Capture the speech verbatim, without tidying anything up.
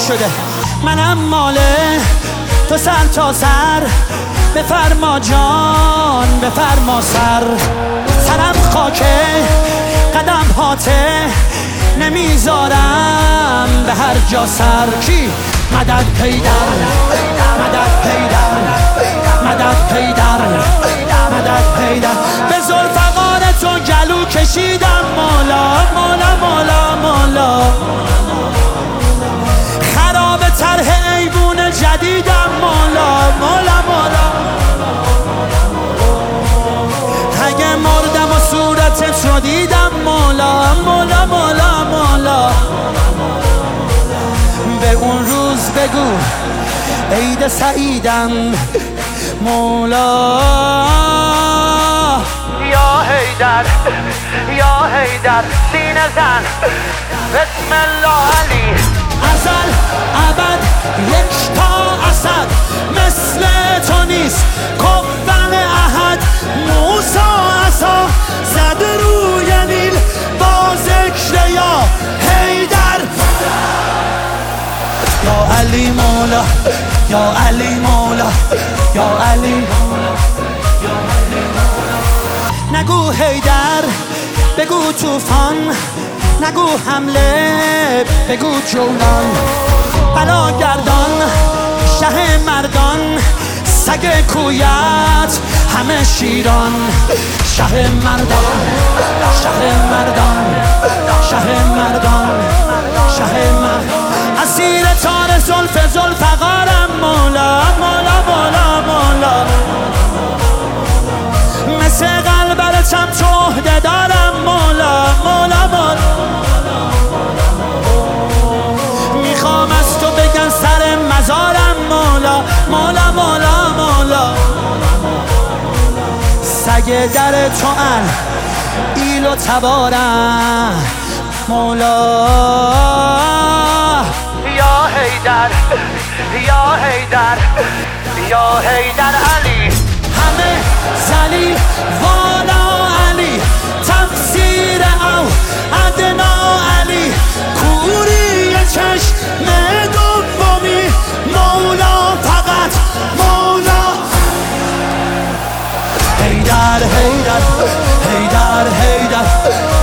شده. منم ماله تو سر تا سر، بفرما جان بفرما سر. سرم خاکه قدم هاته، نمیذارم به هر جا سر. کی؟ مدد پیدر مدد پیدر مدد پیدر مدد پیدر. به ذوالفقار تو گلو کشیدم مولا مولا مولا مولا. خراب طرح ایوون جدیدم مولا مولا مولا. اگه مردم و صورتت رو دیدم مولا مولا مولا مولا. به اون روز بگو عید سعیدم مولا. یا حیدر یا حیدر سینه زن بسم الله علی. ازل ابد یک تا اسد، مثل تو نیست کفن احد. موسی عصا زد روی نیل با ذکر یا حیدر. یا علی مولا یا علی مولا یا علی مولا. نگو حیدر بگو طوفان، نگو حمله بگو جولان. بلاگردان شه مردان، سگ کویت همه شیران. شه مردان شه مردان شه مردان شه مردان. اسیر تار زلف ذوالفقارم مولا مولا مولا مولا. مثل قلبرتم تو عهده دارم مولا مولا مولا. میخوام از تو بگن سر مزارم مولا مولا مولا مولا. سگ در تو ان ایل و تبارم مولا. یا حیدر یا حیدر یا حیدر علی. همه زلیل والا علی، تفسیر او ادنا علی. کوری چشم دومی مولا فقط مولا. حیدر حیدر حیدر حیدر